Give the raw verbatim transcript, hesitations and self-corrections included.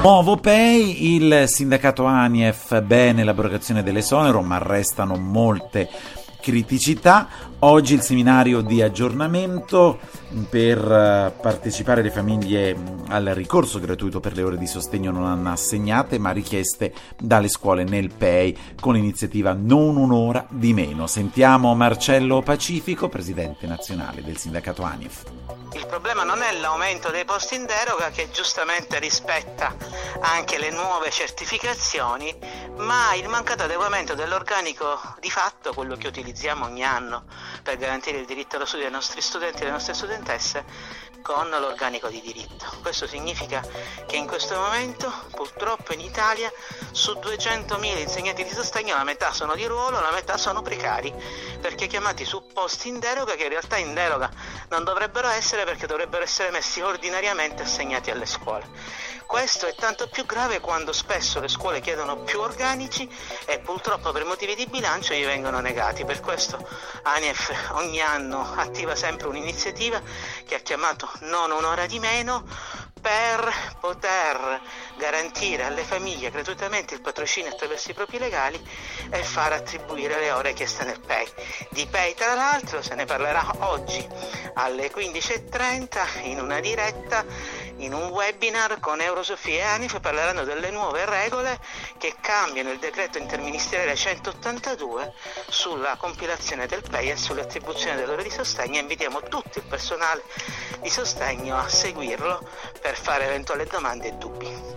Nuovo Pay, il sindacato ANIEF bene l'abrogazione dell'esonero, ma restano molte criticità. Oggi il seminario di aggiornamento per partecipare le famiglie al ricorso gratuito per le ore di sostegno non assegnate ma richieste dalle scuole nel Pay con l'iniziativa Non un'ora di meno. Sentiamo Marcello Pacifico, presidente nazionale del sindacato ANIEF. Il problema non è l'aumento dei posti in deroga, che giustamente rispetta anche le nuove certificazioni, ma il mancato adeguamento dell'organico di fatto, quello che utilizziamo ogni anno per garantire il diritto allo studio dei nostri studenti e delle nostre studentesse, con l'organico di diritto. Questo significa che in questo momento purtroppo in Italia su duecentomila insegnanti di sostegno la metà sono di ruolo, la metà sono precari, perché chiamati su posti in deroga che in realtà in deroga non dovrebbero essere, perché dovrebbero essere messi ordinariamente assegnati alle scuole. Questo è tanto più grave quando spesso le scuole chiedono più organici e purtroppo per motivi di bilancio gli vengono negati. Per questo ANIEF ogni anno attiva sempre un'iniziativa che ha chiamato Non un'ora di meno, per poter garantire alle famiglie gratuitamente il patrocinio attraverso i propri legali e far attribuire le ore chieste nel Pay. Di Pay, tra l'altro, se ne parlerà oggi alle quindici e trenta in una diretta, in un webinar con Eurosofia e ANIEF. Parleranno delle nuove regole che cambiano il decreto interministeriale centottantadue sulla compilazione del Pay e sull'attribuzione delle ore di sostegno. Invitiamo tutto il personale di sostegno a seguirlo per fare eventuali domande e dubbi.